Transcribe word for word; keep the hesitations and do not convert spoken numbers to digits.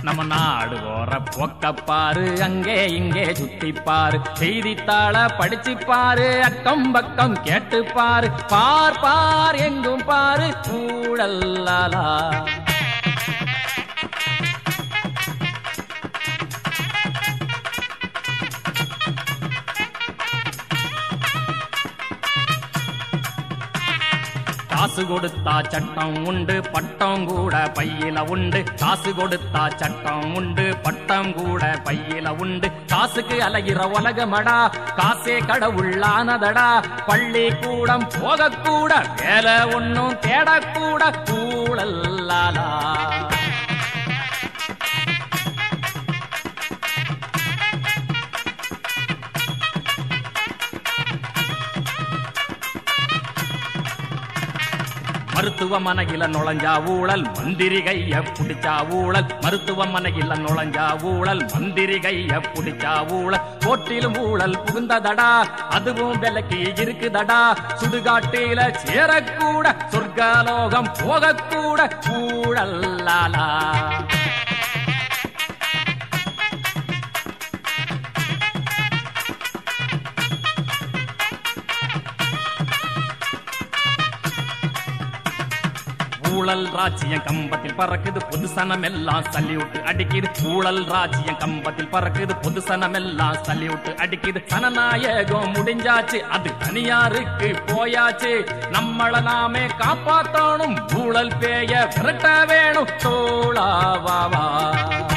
நம்ம நாடு போற போக்கப்பாரு அங்கே இங்கே சுத்திப்பாரு செய்தித்தாள படிச்சு பாரு அக்கம் பக்கம் கேட்டு பாரு பார் பார் எங்கும் பாரு ஊழல்லாலா காசு கொடுத்தா சட்டம் உண்டு பட்டம் கூட பையில உண்டு காசு கொடுத்தா சட்டம் உண்டு பட்டம் கூட பையில உண்டு காசுக்கு அலைகிற உலகமடா காசே கடவுளானதடா பள்ளி கூடம் போகக்கூட வேலை ஒன்னும் தேடக்கூட ஊழல்லாலா மருத்துவமனையில நுழைஞ்சா ஊழல் மந்திரி கைய புடிச்சா ஊழல் மருத்துவமனையில நுழைஞ்சா ஊழல் மந்திரி கைய புடிச்சா ஊழல் கோட்டிலும் ஊழல் புகுந்ததடா அதுவும் விலைக்கு இருக்குதடா சுடுகாட்டில சேரக்கூட சொர்க்கலோகம் போகக்கூட ஊழல்லாலா ஊழல் ராஜ்யம் கம்பத்தில் பறக்குது பொது சனம் எல்லாம் சல்யூட் அடிக்குது ஊழல் ராஜ்யம் கம்பத்தில் பறக்குது பொது சனம் எல்லாம் சல்யூட் அடிக்குது சனநாயகம் முடிஞ்சாச்சு அது தனியாருக்கு போயாச்சு நம்மள நாமே காப்பாத்தணும் ஊழல் பேய விரட்ட வேணும் தோளாவா